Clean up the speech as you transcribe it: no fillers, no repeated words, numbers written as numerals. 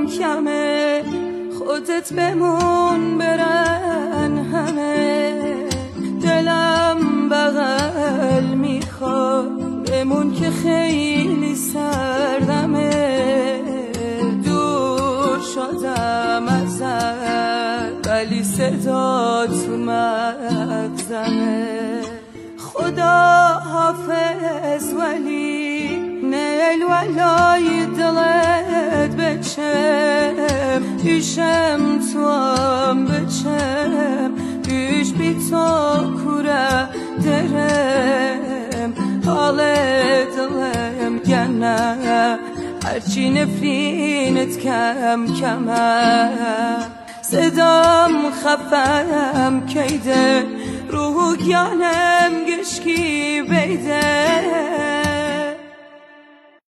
کمه، خودت بمون برن همه. دلم بغل میخواد بمون که خیلی سردمه. دور شدم ازت ولی صدا تو مغزمه. خدا حافظ ولی نیل ولای دلت بچم. ایشم تو هم بچم، ایش بی تو کوره درم. حال دلم گنه هرچی نفرینت کم کمه. صدام خفم کیده روح گانم گشکی بیده.